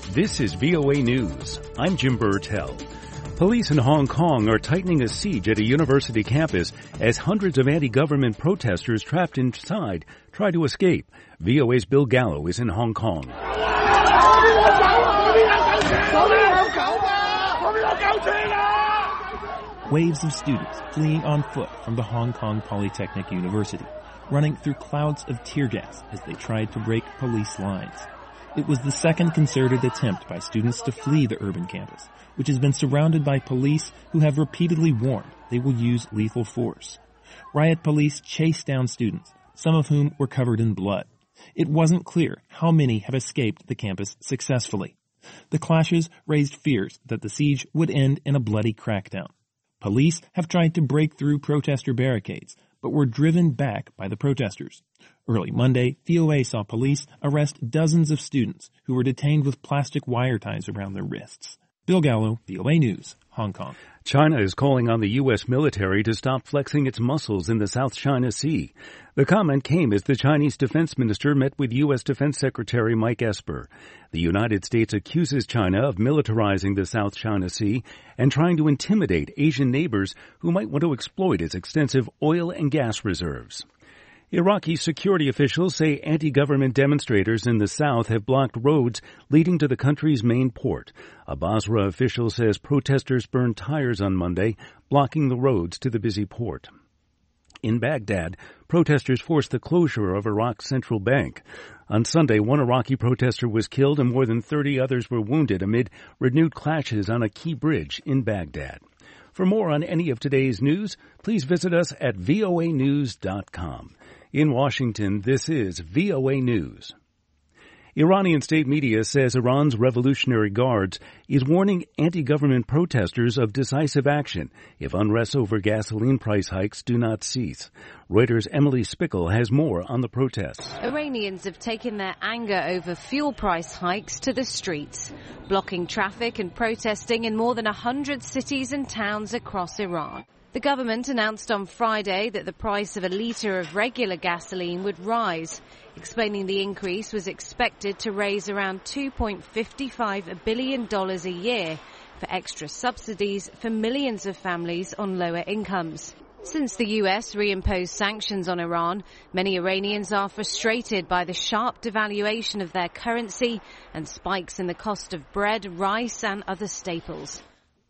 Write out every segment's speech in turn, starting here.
This is VOA News. I'm Jim Burtell. Police in Hong Kong are tightening a siege at a university campus as hundreds of anti-government protesters trapped inside try to escape. VOA's Bill Gallo is in Hong Kong. Waves of students fleeing on foot from the Hong Kong Polytechnic University, running through clouds of tear gas as they tried to break police lines. It was the second concerted attempt by students to flee the urban campus, which has been surrounded by police who have repeatedly warned they will use lethal force. Riot police chased down students, some of whom were covered in blood. It wasn't clear how many have escaped the campus successfully. The clashes raised fears that the siege would end in a bloody crackdown. Police have tried to break through protester barricades, but were driven back by the protesters. Early Monday, VOA saw police arrest dozens of students who were detained with plastic wire ties around their wrists. Bill Gallo, VOA News, Hong Kong. China is calling on the U.S. military to stop flexing its muscles in the South China Sea. The comment came as the Chinese defense minister met with U.S. Defense Secretary Mike Esper. The United States accuses China of militarizing the South China Sea and trying to intimidate Asian neighbors who might want to exploit its extensive oil and gas reserves. Iraqi security officials say anti-government demonstrators in the south have blocked roads leading to the country's main port. A Basra official says protesters burned tires on Monday, blocking the roads to the busy port. In Baghdad, protesters forced the closure of Iraq's central bank. On Sunday, one Iraqi protester was killed and more than 30 others were wounded amid renewed clashes on a key bridge in Baghdad. For more on any of today's news, please visit us at voanews.com. In Washington, this is VOA News. Iranian state media says Iran's Revolutionary Guards is warning anti-government protesters of decisive action if unrest over gasoline price hikes do not cease. Reuters' Emily Spickle has more on the protests. Iranians have taken their anger over fuel price hikes to the streets, blocking traffic and protesting in more than 100 cities and towns across Iran. The government announced on Friday that the price of a litre of regular gasoline would rise, explaining the increase was expected to raise around $2.55 billion a year for extra subsidies for millions of families on lower incomes. Since the US reimposed sanctions on Iran, many Iranians are frustrated by the sharp devaluation of their currency and spikes in the cost of bread, rice and other staples.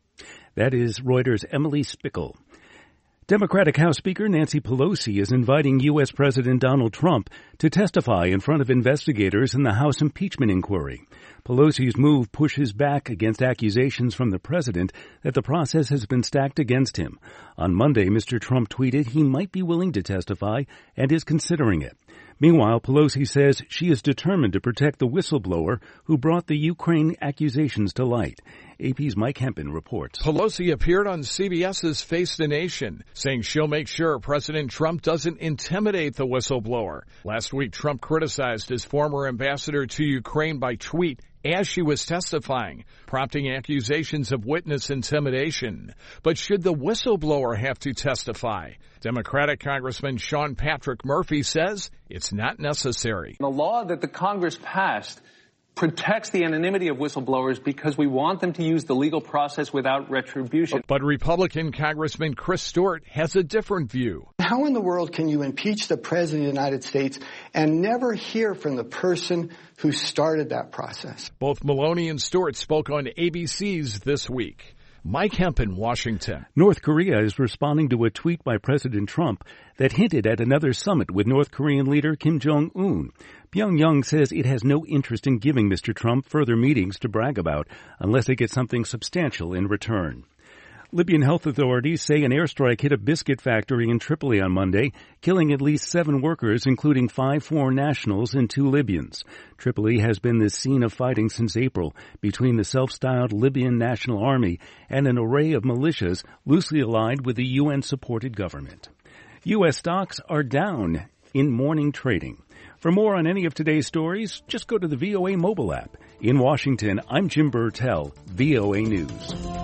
That is Reuters' Emily Spickle. Democratic House Speaker Nancy Pelosi is inviting U.S. President Donald Trump to testify in front of investigators in the House impeachment inquiry. Pelosi's move pushes back against accusations from the president that the process has been stacked against him. On Monday, Mr. Trump tweeted he might be willing to testify and is considering it. Meanwhile, Pelosi says she is determined to protect the whistleblower who brought the Ukraine accusations to light. AP's Mike Hempen reports. Pelosi appeared on CBS's Face the Nation, saying she'll make sure President Trump doesn't intimidate the whistleblower. Last week, Trump criticized his former ambassador to Ukraine by tweet as she was testifying, prompting accusations of witness intimidation. But should the whistleblower have to testify? Democratic Congressman Sean Patrick Murphy says it's not necessary. The law that the Congress passed protects the anonymity of whistleblowers because we want them to use the legal process without retribution. But Republican Congressman Chris Stewart has a different view. How in the world can you impeach the President of the United States and never hear from the person who started that process? Both Maloney and Stewart spoke on ABC's This Week. Mike Hempen, Washington. North Korea is responding to a tweet by President Trump that hinted at another summit with North Korean leader Kim Jong-un. Pyongyang says it has no interest in giving Mr. Trump further meetings to brag about unless it gets something substantial in return. Libyan health authorities say an airstrike hit a biscuit factory in Tripoli on Monday, killing at least 7 workers, including 5 foreign nationals and 2 Libyans. Tripoli has been the scene of fighting since April between the self-styled Libyan National Army and an array of militias loosely allied with the UN-supported government. U.S. stocks are down in morning trading. For more on any of today's stories, just go to the VOA mobile app. In Washington, I'm Jim Burtell, VOA News.